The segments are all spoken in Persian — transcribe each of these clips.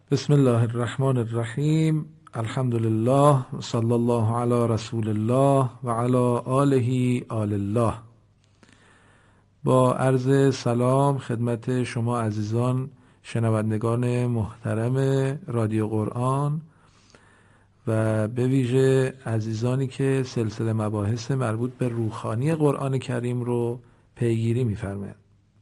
بسم الله الرحمن الرحیم. الحمد لله، صلی الله علی رسول الله و علی آله آل الله. با عرض سلام خدمت شما عزیزان شنوندگان محترم رادیو قرآن و به ویژه عزیزانی که سلسله مباحث مربوط به روحانی قرآن کریم رو پیگیری می‌فرمایند.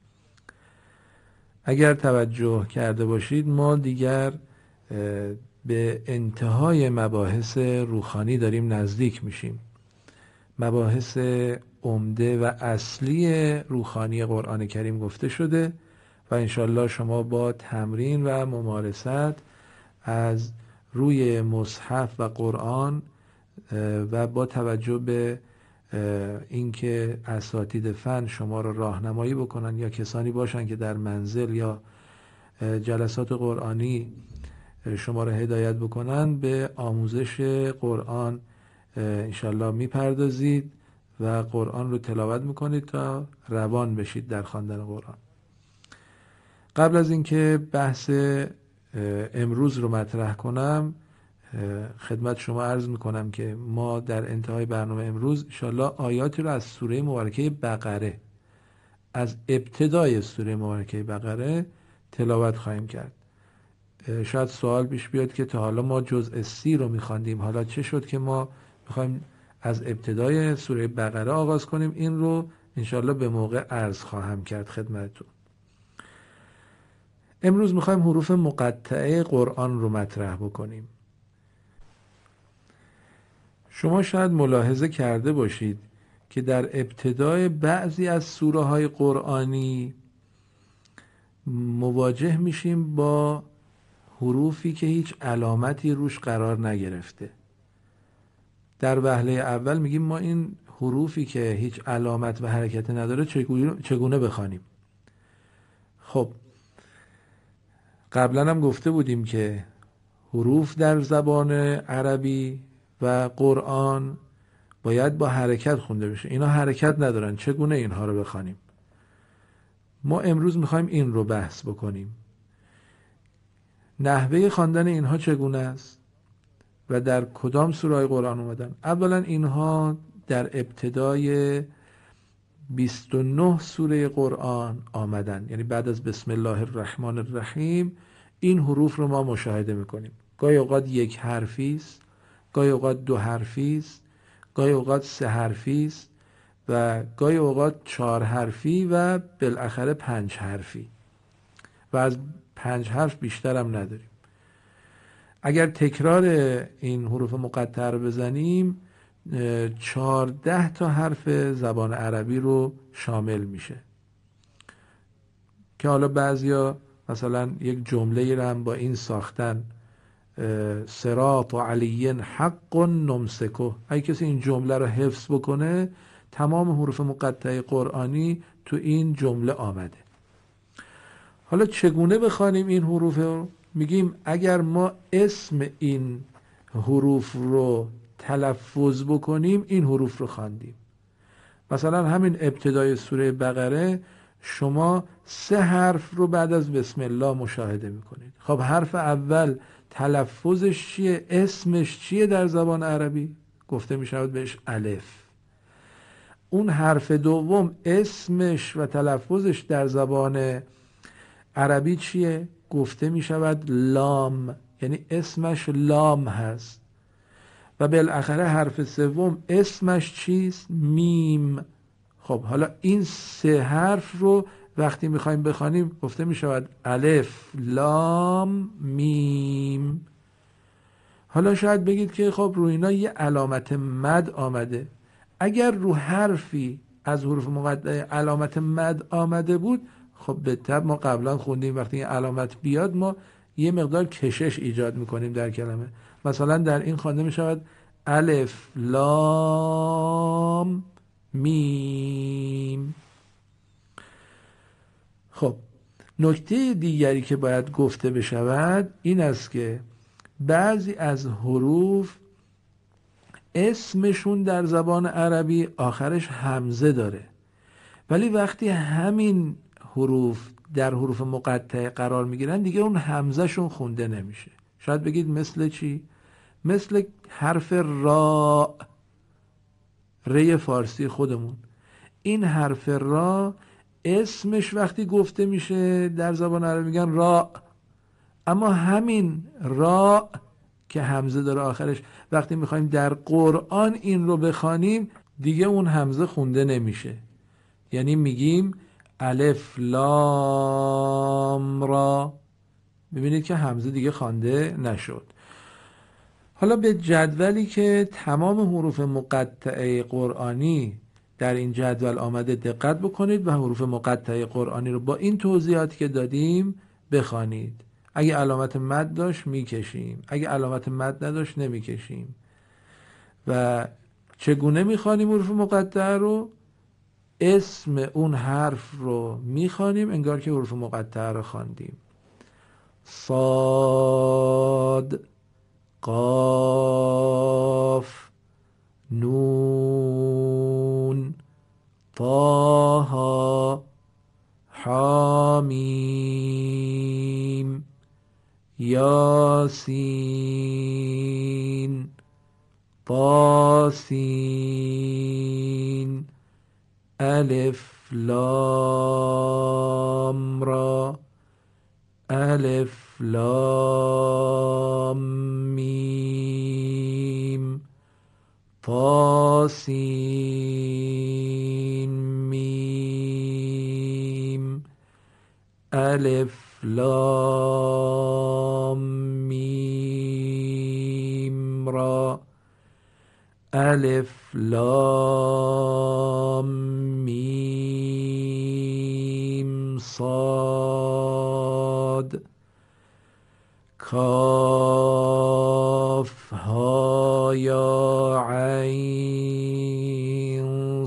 اگر توجه کرده باشید ما دیگر به انتهای مباحث روحانی داریم نزدیک میشیم. مباحث عمده و اصلی روحانی قرآن کریم گفته شده و انشالله شما با تمرین و ممارست از روی مصحف و قرآن و با توجه به اینکه اساتید فن شما را راهنمایی بکنن یا کسانی باشن که در منزل یا جلسات قرآنی شما را هدایت بکنن، به آموزش قرآن انشالله میپردازید و قرآن رو تلاوت میکنید تا روان بشید در خواندن قرآن. قبل از اینکه بحث امروز رو مطرح کنم خدمت شما عرض میکنم که ما در انتهای برنامه امروز انشالله آیاتی رو از سوره مبارکه بقره، از ابتدای سوره مبارکه بقره تلاوت خواهیم کرد. شاید سوال پیش بیاد که تا حالا ما جزء 30 رو میخواندیم، حالا چه شد که ما میخوایم از ابتدای سوره بقره آغاز کنیم؟ این رو انشالله به موقع عرض خواهم کرد خدمتتون. امروز میخوایم حروف مقطعه قرآن رو مطرح بکنیم. شما شاید ملاحظه کرده باشید که در ابتدای بعضی از سوره های قرآنی مواجه میشیم با حروفی که هیچ علامتی روش قرار نگرفته. در وهله اول میگیم ما این حروفی که هیچ علامت و حرکتی نداره چگونه بخوانیم؟ خب قبلا هم گفته بودیم که حروف در زبان عربی و قرآن باید با حرکت خونده بشه. اینا حرکت ندارن، چگونه اینها رو بخوانیم؟ ما امروز میخوایم این رو بحث بکنیم. نحوه خواندن اینها چگونه است و در کدام سوره قرآن اومدن؟ اولا اینها در ابتدای 29 سوره قرآن آمدن، یعنی بعد از بسم الله الرحمن الرحیم این حروف رو ما مشاهده میکنیم. گاهی اوقات یک حرفی است، گاهی اوقات دو حرفی است، گاهی اوقات سه حرفی است و گاهی اوقات 4 حرفی و بالاخره 5 حرفی و از 5 حرف بیشتر هم نداریم. اگر تکرار این حروف مقطعه رو بزنیم 14 تا حرف زبان عربی رو شامل میشه که حالا بعضیا مثلا یک جمله رو هم با این ساختن: صراط علی حق نمسکه. اگه کسی این جمله رو حفظ بکنه تمام حروف مقطعه قرآنی تو این جمله آمده. حالا چگونه بخوانیم این حروف رو؟ میگیم اگر ما اسم این حروف رو تلفظ بکنیم این حروف رو خواندیم. مثلا همین ابتدای سوره بقره شما 3 حرف رو بعد از بسم الله مشاهده میکنید. خب حرف اول تلفظش چیه؟ اسمش چیه در زبان عربی؟ گفته میشود بهش الف. اون حرف دوم اسمش و تلفظش در زبان عربی چیه؟ گفته میشود لام، یعنی اسمش لام هست. و بالاخره حرف سوم اسمش چیست؟ میم. خب حالا این 3 حرف رو وقتی میخوایم بخوانیم گفته میشود الف لام میم. حالا شاید بگید که خب رو اینا یه علامت مد آمده. اگر رو حرفی از حروف مقطعه علامت مد آمده بود، خب به طب ما قبلا خوندیم وقتی این علامت بیاد ما یه مقدار کشش ایجاد میکنیم در کلمه. مثلا در این خوانده میشود الف لام میم. خب نکته دیگری که باید گفته بشود این است که بعضی از حروف اسمشون در زبان عربی آخرش همزه داره، ولی وقتی همین حروف در حروف مقطعه قرار میگیرن دیگه اون همزه شون خونده نمیشه. شاید بگید مثل چی؟ مثل حرف را، ری فارسی خودمون. این حرف را اسمش وقتی گفته میشه در زبان عربی میگن را، اما همین را که همزه داره آخرش وقتی میخوایم در قرآن این رو بخوانیم دیگه اون همزه خونده نمیشه. یعنی میگیم الف لام را، ببینید که همزه دیگه خوانده نشد. حالا به جدولی که تمام حروف مقطعه قرآنی در این جدول آمده دقت بکنید و حروف مقطعه قرآنی رو با این توضیحاتی که دادیم بخوانید. اگه علامت مد داشت میکشیم، اگه علامت مد نداشت نمیکشیم. و چگونه میخوانیم حروف مقطعه رو؟ اسم اون حرف رو میخوانیم انگار که حروف مقطعه رو خواندیم. صاد، قاف، نون، طه، حامیم، یاسین، طاسین، الف لام را، الف لام میم، طاسین میم، الف لام میم را، الف لام میم صاد، کاف ها یا عین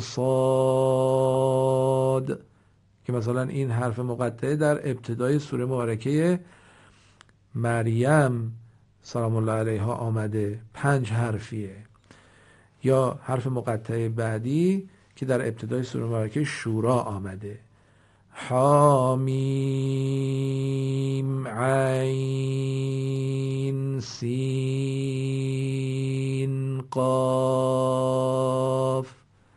صاد، که مثلا این حرف مقطعه در ابتدای سوره مبارکه مریم سلام الله علیها آمده، 5 حرفیه. یا حرف مقطعه بعدی که در ابتدای سوره مبارکه شورا آمده، حامیم عین سین قاف.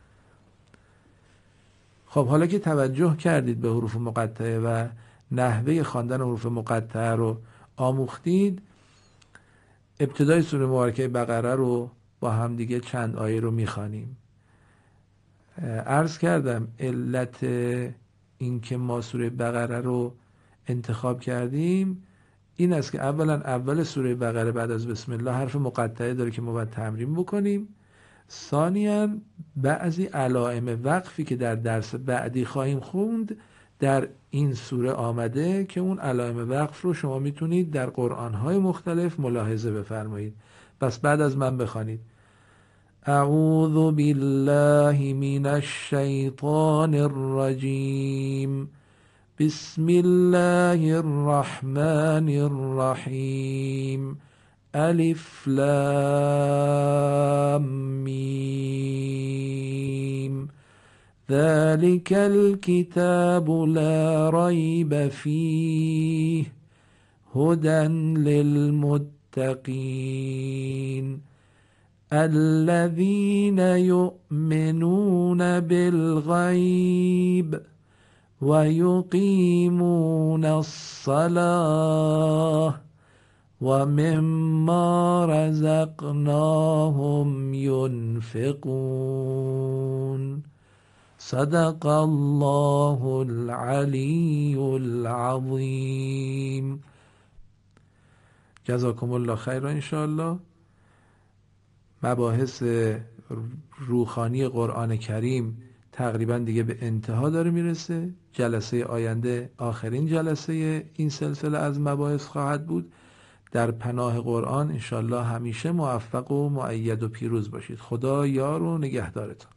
خب حالا که توجه کردید به حروف مقطعه و نحوه خواندن حروف مقطعه رو آموختید، ابتدای سوره مبارکه بقره رو با هم دیگه چند آیه رو میخوانیم. عرض کردم علت این که ما سوره بقره رو انتخاب کردیم این است که اولا اول سوره بقره بعد از بسم الله حرف مقطعه داره که ما باید تمرین بکنیم. ثانیاً بعضی علائم وقفی که در درس بعدی خواهیم خوند در این سوره آمده که اون علائم وقف رو شما میتونید در قرآن‌های مختلف ملاحظه بفرمایید. پس بعد از من بخوانید: اعوذ بالله من الشیطان الرجیم، بسم الله الرحمن الرحیم، الف لام میم، ذلك الكتاب لا ريب فيه هدى للمتقين الذين يؤمنون بالغيب ويقيمون الصلاة ومما رزقناهم ينفقون صدق الله العلی العظیم. جزاکم الله خیر. انشاءالله مباحث روحانی قرآن کریم تقریبا دیگه به انتها داره میرسه. جلسه آینده آخرین جلسه این سلسله از مباحث خواهد بود. در پناه قرآن انشاءالله همیشه موفق و مؤید و پیروز باشید. خدا یار و نگهدارتون.